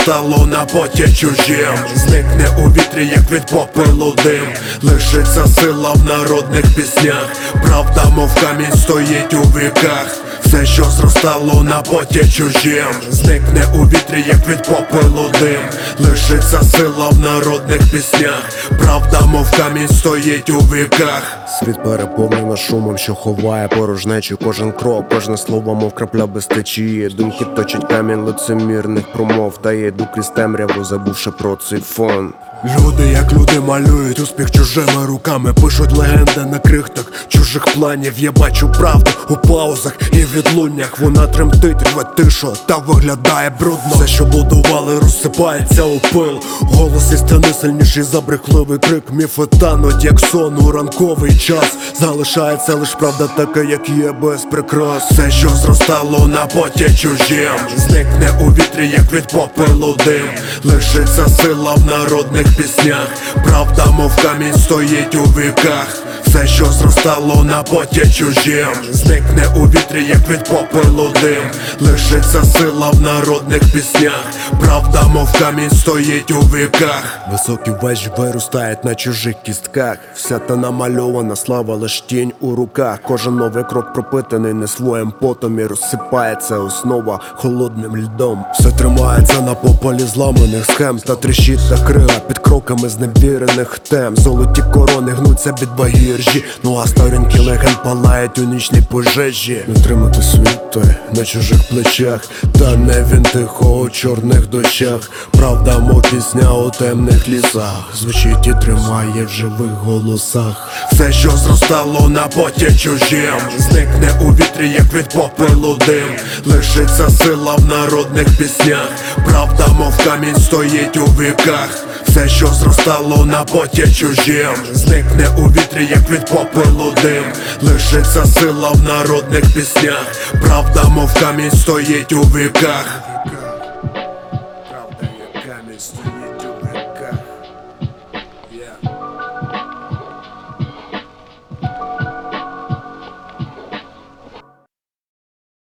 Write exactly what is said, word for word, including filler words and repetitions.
зростало на поті чужім, зникне у вітрі, як від попелу дим. Лишиться сила в народних піснях, правда мов камінь стоїть у віках. Все, що зростало на поті чужім, зникне у вітрі, як від попелу дим. Лишиться сила в народних піснях, правда мов камінь стоїть у віках. Світ переповнено шумом, що ховає порожнечу. Кожен крок, кожне слово, мов крапля без течії. Думки точать камінь лицемірних промов. Та я йду крізь темряву, забувши про цей фон. Люди, як люди, малюють успіх чужими руками, пишуть легенди на крихтах чужих планів. Я бачу правду у паузах і відлуннях. Вона тремтить, рве тишу та виглядає брудно. Все, що будували, розсипається у пил. Голос істини сильніший за брехливий крик. Міфи тануть, як сон у ранковий час. Залишається лиш правда така, як є, без прикрас. Все, що зростало на поті чужім, зникне у вітрі, як від попелу дим. Лишиться сила в народних піснях, правда мов камінь стоїть у віках. Все, що зростало на поті чужім, зникне у вітрі, як від попелу дим. Лишиться сила в народних піснях, правда мов камінь стоїть у віках. Високі вежі виростають на чужих кістках. Вся та намальована слава, лиш тінь у руках. Кожен новий крок пропитаний не своїм потом, і розсипається основа холодним льдом. Все тримається на попелі зламаних схем, та тріщить та крига під кроками зневірених тем. Золоті корони гнуться від багіржі, ну а сторінки легенд палають у нічній пожежі. Не тримати світ той на чужих плечах, та не він тихо у чорних дощах. Правда мов пісня у темних лісах, звучить і тримає в живих голосах. Все, що зростало на поті чужім, зникне у вітрі, як від попелу дим. Лишиться сила в народних піснях, правда мов камінь стоїть у віках. Все, що зростало на поті чужім, зникне у вітрі, як від попелу дим. Лишиться сила в народних піснях, правда мов камінь стоїть у віках.